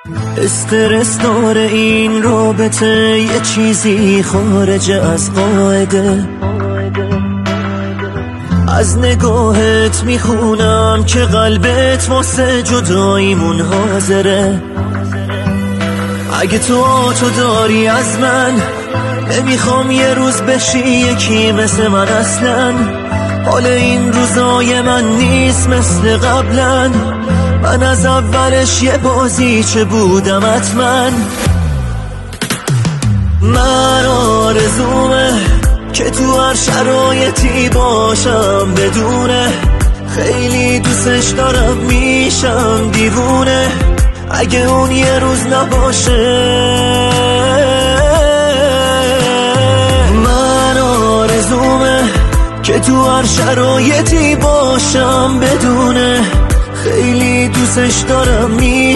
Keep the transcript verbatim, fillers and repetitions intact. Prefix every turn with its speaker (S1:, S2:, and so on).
S1: استرس داره این رابطه، یه چیزی خارج از قاعده. از نگاهت میخونم که قلبت واسه جداییمون حاضره. اگه تو تو داری از من، نمیخوام یه روز بشی یکی مثل من اصلا. حال این روزای من نیست مثل قبلا. من از اولش یه بازیچه بودم حتما. من آرزومه که تو هر شرایطی باشم بدونه. خیلی دوستش دارم میشم دیوونه اگه اون یه روز نباشه. من آرزومه که تو هر شرایطی باشم بدونه. خیلی دوستش دارم می